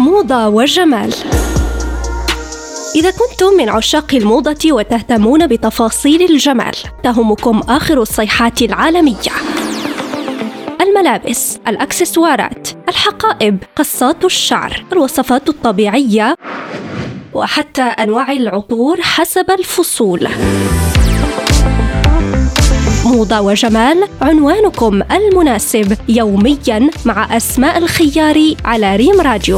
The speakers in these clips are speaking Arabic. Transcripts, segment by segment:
موضة وجمال. إذا كنتم من عشاق الموضة وتهتمون بتفاصيل الجمال، تهمكم آخر الصيحات العالمية: الملابس، الأكسسوارات، الحقائب، قصات الشعر، الوصفات الطبيعية، وحتى أنواع العطور حسب الفصول. موضة وجمال، عنوانكم المناسب يومياً مع أسماء الخياري على ريم راديو.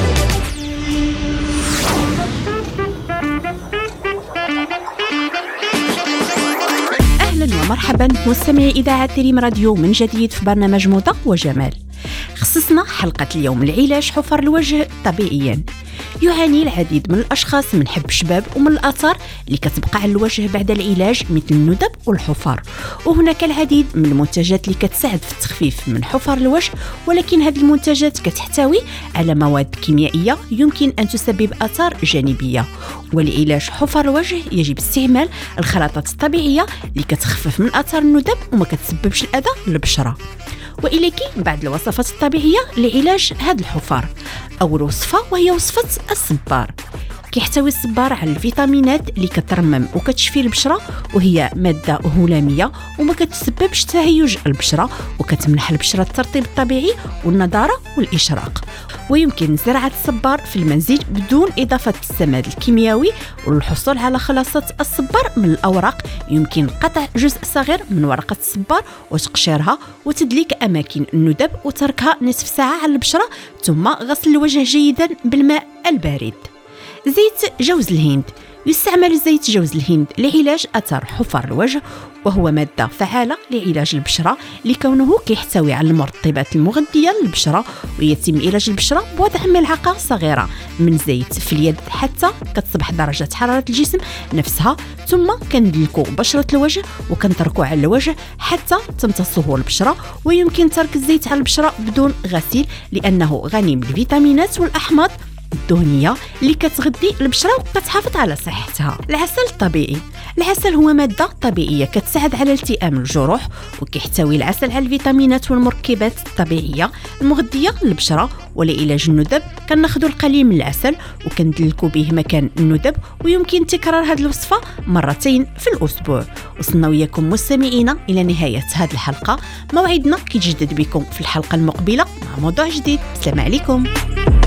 أهلاً ومرحباً مستمعي إذاعة ريم راديو من جديد في برنامج موضة وجمال. خصصنا حلقة اليوم لعلاج حفر الوجه طبيعياً. يعاني العديد من الأشخاص من حب الشباب ومن الآثار اللي كتبقى على الوجه بعد العلاج مثل الندب والحفر، وهناك العديد من المنتجات اللي كتساعد في التخفيف من حفر الوجه، ولكن هذه المنتجات كتحتوي على مواد كيميائية يمكن أن تسبب آثار جانبية. ولعلاج حفر الوجه يجب استعمال الخلطات الطبيعية اللي كتخفف من آثار الندب وما كتسببش الأذى للبشرة. وإليكي بعض الوصفات الطبيعية لعلاج هذا الحفر. أول وصفة وهي وصفة الصبار. كيحتوي الصبار على الفيتامينات اللي كترمم وكتشفي البشرة، وهي مادة هلامية وما كتسببش تهيج البشرة، وكتمنح البشرة الترطيب الطبيعي والنضارة والإشراق. ويمكن زراعة الصبار في المنزل بدون إضافة السماد الكيميائي. وللحصول على خلاصة الصبار من الأوراق يمكن قطع جزء صغير من ورقة الصبار وتقشيرها وتدليك أماكن الندب وتركها نصف ساعة على البشرة، ثم غسل الوجه جيدا بالماء البارد. زيت جوز الهند. يستعمل زيت جوز الهند لعلاج آثار حفر الوجه، وهو مادة فعالة لعلاج البشرة لكونه كيحتوي على المرطبات المغذية للبشرة. ويتم علاج البشرة بوضع ملعقة صغيرة من زيت في اليد حتى كتصبح درجة حرارة الجسم نفسها، ثم كندلكو بشرة الوجه وكنتركو على الوجه حتى تمتصه البشرة. ويمكن ترك الزيت على البشرة بدون غسيل لأنه غني بالفيتامينات والأحماض الدهنية اللي كتغذي البشرة وكتحافظ على صحتها. العسل الطبيعي. العسل هو مادة طبيعية كتساعد على التئام الجروح، وكيحتوي العسل على الفيتامينات والمركبات الطبيعية المغذية للبشرة. ولعلاج الندب كناخذ القليل من العسل وكندلكو به مكان الندب، ويمكن تكرار هذه الوصفة مرتين في الأسبوع. وصلنا وياكم مستمعينا إلى نهاية هذه الحلقة. موعدنا كيتجدد بكم في الحلقة المقبلة مع موضوع جديد. السلام عليكم.